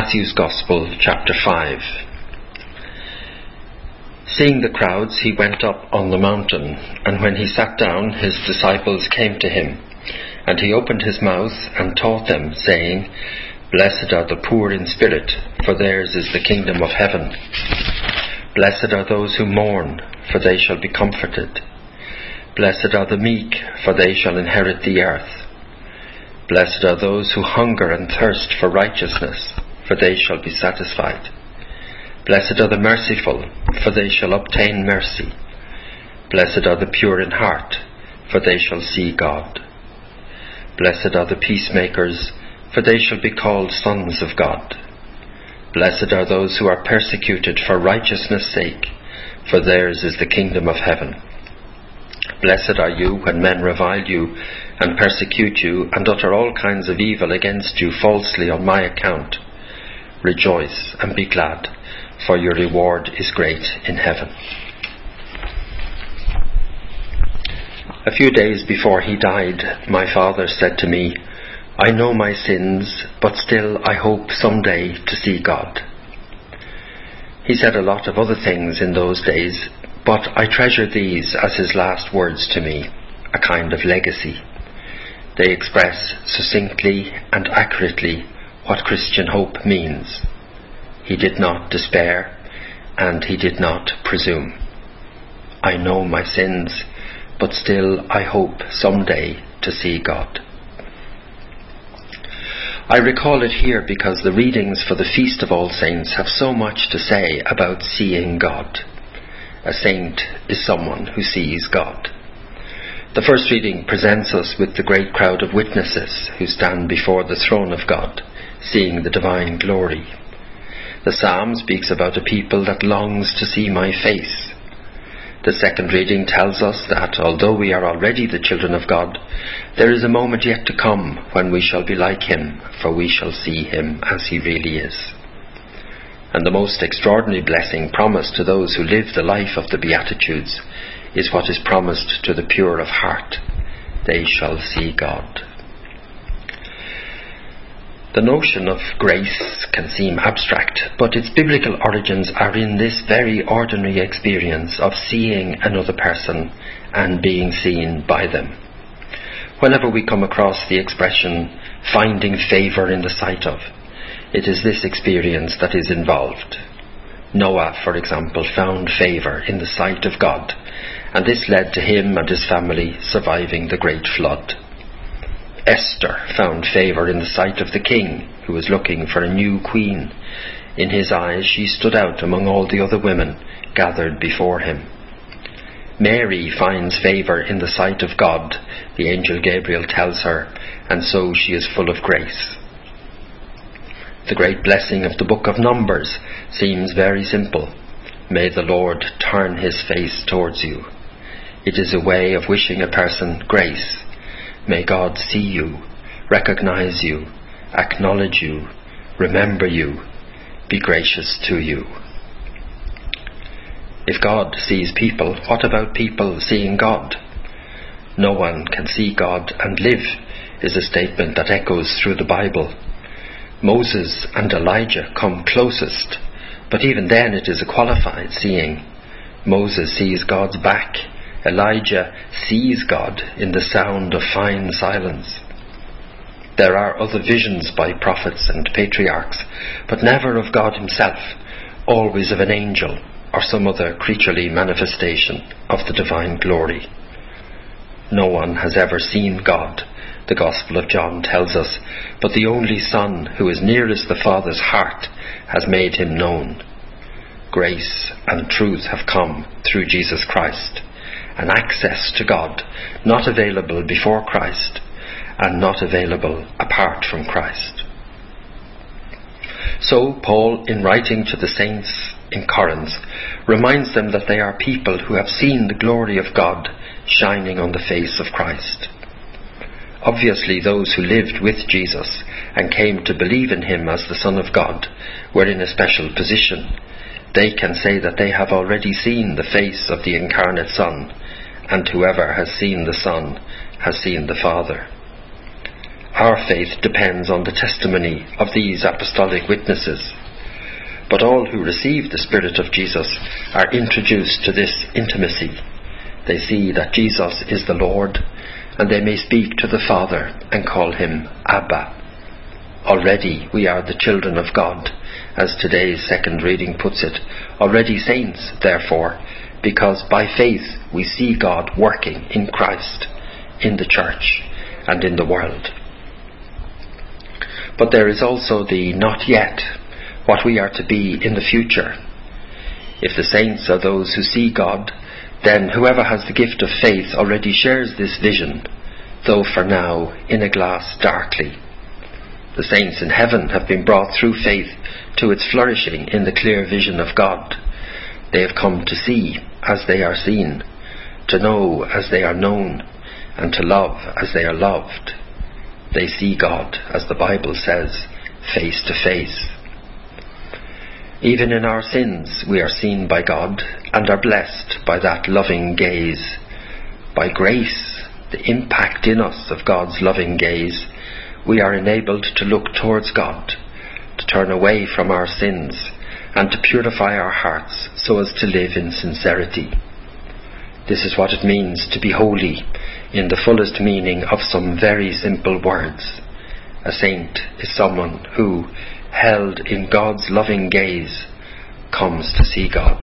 Matthew's Gospel, chapter 5. Seeing the crowds, he went up on the mountain, and when he sat down, his disciples came to him. And he opened his mouth and taught them, saying, Blessed are the poor in spirit, for theirs is the kingdom of heaven. Blessed are those who mourn, for they shall be comforted. Blessed are the meek, for they shall inherit the earth. Blessed are those who hunger and thirst for righteousness, for they shall be satisfied. Blessed are the merciful, for they shall obtain mercy. Blessed are the pure in heart, for they shall see God. Blessed are the peacemakers, for they shall be called sons of God. Blessed are those who are persecuted for righteousness' sake, for theirs is the kingdom of heaven. Blessed are you when men revile you and persecute you and utter all kinds of evil against you falsely on my account. Rejoice and be glad, for your reward is great in heaven. A few days before he died, my father said to me, I know my sins, but still I hope someday to see God. He said a lot of other things in those days, but I treasure these as his last words to me, a kind of legacy. They express succinctly and accurately what Christian hope means. He did not despair, and he did not presume. I know my sins, but still I hope someday to see God. I recall it here because the readings for the Feast of All Saints have so much to say about seeing God. A saint is someone who sees God. The first reading presents us with the great crowd of witnesses who stand before the throne of God, seeing the divine glory. The psalm speaks about a people that longs to see my face. The second reading tells us that although we are already the children of God, there is a moment yet to come when we shall be like him, for we shall see him as he really is. And the most extraordinary blessing promised to those who live the life of the Beatitudes is what is promised to the pure of heart. They shall see God. The notion of grace can seem abstract, but its biblical origins are in this very ordinary experience of seeing another person and being seen by them. Whenever we come across the expression, finding favour in the sight of, it is this experience that is involved. Noah, for example, found favour in the sight of God, and this led to him and his family surviving the great flood. Esther found favour in the sight of the king, who was looking for a new queen. In his eyes she stood out among all the other women gathered before him. Mary finds favour in the sight of God, the angel Gabriel tells her, and so she is full of grace. The great blessing of the book of Numbers seems very simple. May the Lord turn his face towards you. It is a way of wishing a person grace. May God see you, recognize you, acknowledge you, remember you, be gracious to you. If God sees people, what about people seeing God? No one can see God and live is a statement that echoes through the Bible. Moses and Elijah come closest, but even then it is a qualified seeing. Moses sees God's back. Elijah sees God in the sound of fine silence. There are other visions by prophets and patriarchs, but never of God himself, always of an angel or some other creaturely manifestation of the divine glory. No one has ever seen God, the Gospel of John tells us, but the only Son, who is nearest the Father's heart, has made him known. Grace and truth have come through Jesus Christ, an access to God not available before Christ and not available apart from Christ. So Paul, in writing to the saints in Corinth, reminds them that they are people who have seen the glory of God shining on the face of Christ. Obviously, those who lived with Jesus and came to believe in him as the Son of God were in a special position. They can say that they have already seen the face of the incarnate Son, and whoever has seen the Son has seen the Father. Our faith depends on the testimony of these apostolic witnesses. But all who receive the Spirit of Jesus are introduced to this intimacy. They see that Jesus is the Lord, and they may speak to the Father and call him Abba. Already we are the children of God, as today's second reading puts it, already saints, therefore, because by faith we see God working in Christ, in the church, and in the world. But there is also the not yet, what we are to be in the future. If the saints are those who see God, then whoever has the gift of faith already shares this vision, though for now in a glass darkly. The saints in heaven have been brought through faith to its flourishing in the clear vision of God. They have come to see as they are seen, to know as they are known, and to love as they are loved. They see God, as the Bible says, face to face. Even in our sins we are seen by God and are blessed by that loving gaze. By grace, the impact in us of God's loving gaze, we are enabled to look towards God, to turn away from our sins, and to purify our hearts so as to live in sincerity. This is what it means to be holy in the fullest meaning of some very simple words. A saint is someone who, held in God's loving gaze, comes to see God.